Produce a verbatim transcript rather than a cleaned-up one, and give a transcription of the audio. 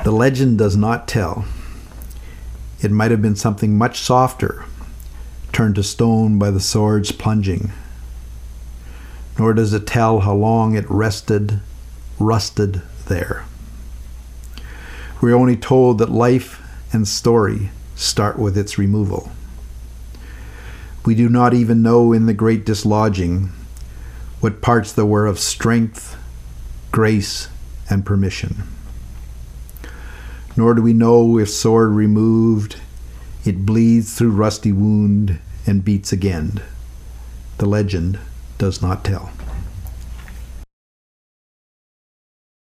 The legend does not tell. It might have been something much softer, turned to stone by the sword's plunging. Nor does it tell how long it rested, rusted there. We're only told that life and story start with its removal. We do not even know in the great dislodging what parts there were of strength, grace, and permission. Nor do we know if sword removed, it bleeds through rusty wound and beats again. The legend does not tell.